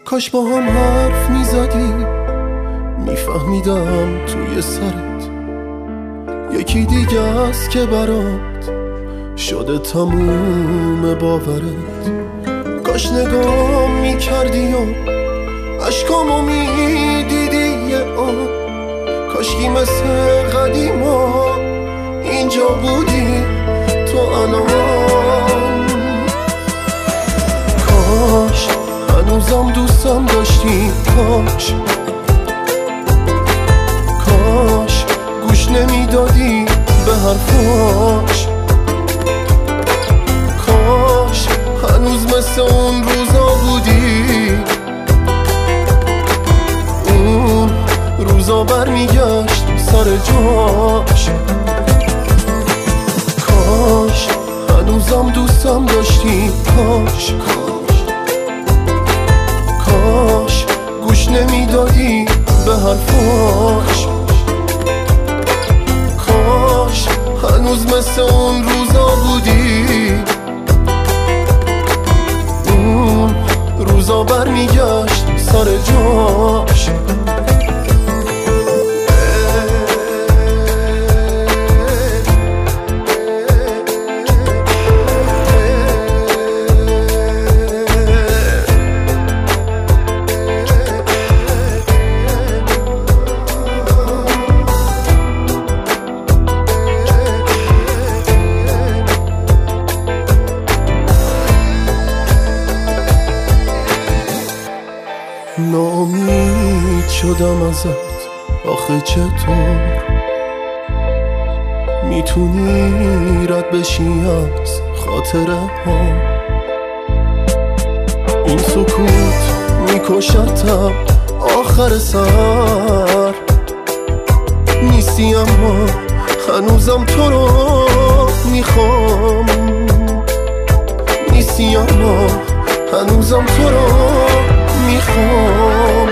کاش با هم حرف میزدی، میفهمیدم توی سرت یکی دیگه است که برات شده تموم باورت. کاش نگاه میکردی و عشقامو میدیدی یه آن، کاشکی مثل قدیما اینجا بودی تو الان. کاش هنوزم دوستم داشتی، کاش گوش نمیدادی به حرفاش، کاش هنوز مثل اون روزا بودی، اون روزا برمیگشت سر جاش. کاش هنوزم دوستم داشتی، کاش گوش نمیدادی به حرفاش، کاش هنوز مثل اون روزا بودی، اون روزا برمیگشت سر جاش. ناامید شدم ازت، آخه چطور میتونی رد بشی از خاطره ها؟ این سکوت میکشتم آخر سر، نیستی اما هنوزم تو رو میخوام، نیستی اما هنوزم تو رو میخوام.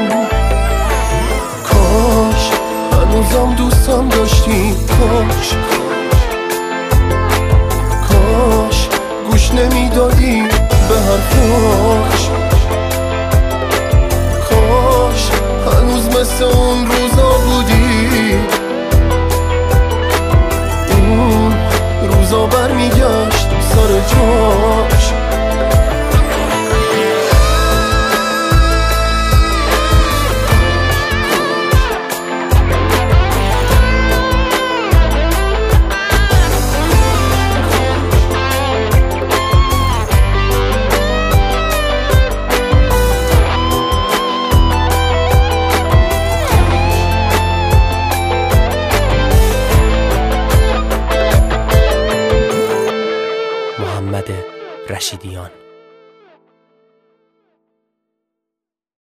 کاش هنوزم دوستم داشتی، کاش گوش نمیدادی به حرفاش، کاش هنوز مثل اون روزا بودی، اون روزا برمیگشت سر جاش. محمد رشیدیان.